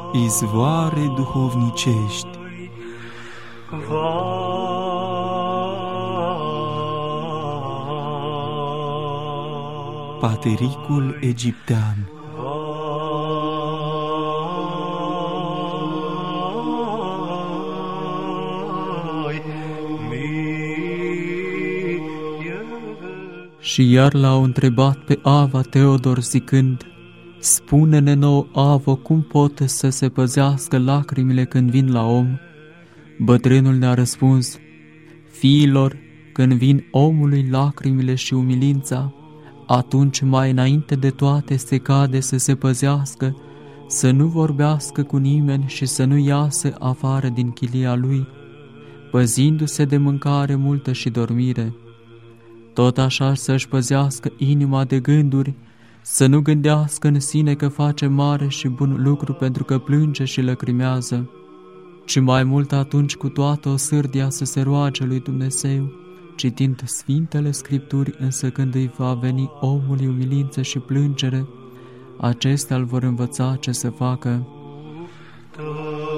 izvoare duhovnicești. Patericul egiptean. Și iar l-au întrebat pe Ava Teodor zicând: spune-ne nouă, Avo, cum pot să se păzească lacrimile când vin la om? Bătrânul ne-a răspuns: fiilor, când vin omului lacrimile și umilința, atunci mai înainte de toate se cade să se păzească, să nu vorbească cu nimeni și să nu iasă afară din chilia lui, păzindu-se de mâncare multă și dormire. Tot așa să-și păzească inima de gânduri, să nu gândească în sine că face mare și bun lucru pentru că plânge și lăcrimează, ci mai mult atunci cu toată osârdia să se roage lui Dumnezeu, citind Sfintele Scripturi, însă când îi va veni omului umilință și plângere, acestea îl vor învăța ce să facă.